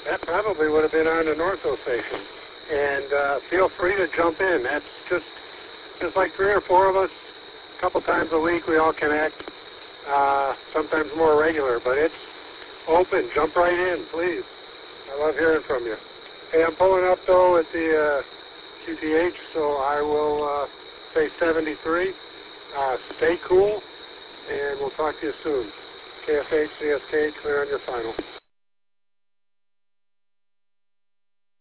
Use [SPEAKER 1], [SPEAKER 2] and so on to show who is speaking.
[SPEAKER 1] That probably would have been on the Northville station. And feel free to jump in. That's just like 3 or 4 of us, a couple times a week we all connect, sometimes more regular, but it's open. Jump right in, please. I love hearing from you. Hey, I'm pulling up though at the QTH, so I will say 73. Stay cool, and we'll talk to you soon. KFH, CSK, clear on your final.